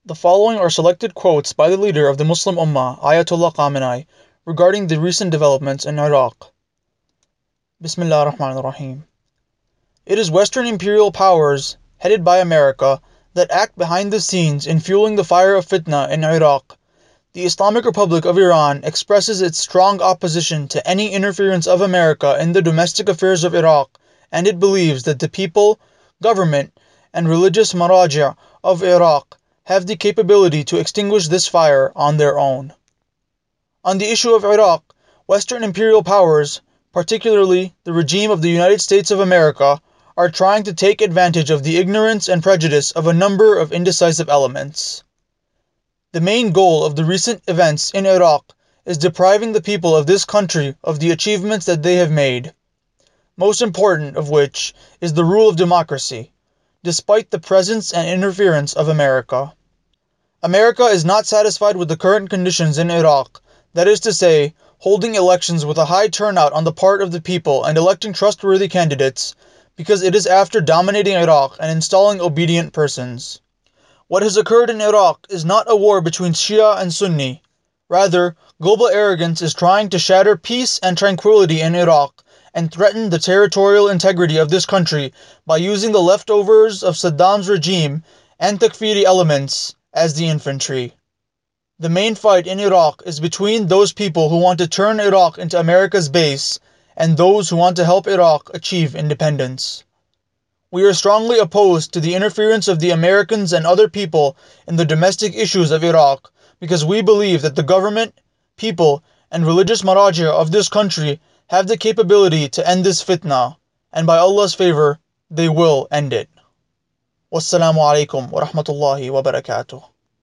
The following are selected quotes by the leader of the Muslim Ummah, Ayatollah Khamenei, regarding the recent developments in Iraq. Bismillah ar-Rahman ar-Rahim. It is Western imperial powers, headed by America, that act behind the scenes in fueling the fire of fitna in Iraq. The Islamic Republic of Iran expresses its strong opposition to any interference of America in the domestic affairs of Iraq, and it believes that the people, government, and religious maraja of Iraq have the capability to extinguish this fire on their own. On the issue of Iraq, Western imperial powers, particularly the regime of the United States of America, are trying to take advantage of the ignorance and prejudice of a number of indecisive elements. The main goal of the recent events in Iraq is depriving the people of this country of the achievements that they have made, most important of which is the rule of democracy, despite the presence and interference of America. America is not satisfied with the current conditions in Iraq, that is to say, holding elections with a high turnout on the part of the people and electing trustworthy candidates, because it is after dominating Iraq and installing obedient persons. What has occurred in Iraq is not a war between Shia and Sunni. Rather, global arrogance is trying to shatter peace and tranquility in Iraq and threaten the territorial integrity of this country by using the leftovers of Saddam's regime and Takfiri elements as the infantry. The main fight in Iraq is between those people who want to turn Iraq into America's base and those who want to help Iraq achieve independence. We are strongly opposed to the interference of the Americans and other people in the domestic issues of Iraq because we believe that the government, people, and religious maraja of this country have the capability to end this fitna, and by Allah's favor, they will end it. Wassalamu alaikum wa rahmatullahi wa barakatuh.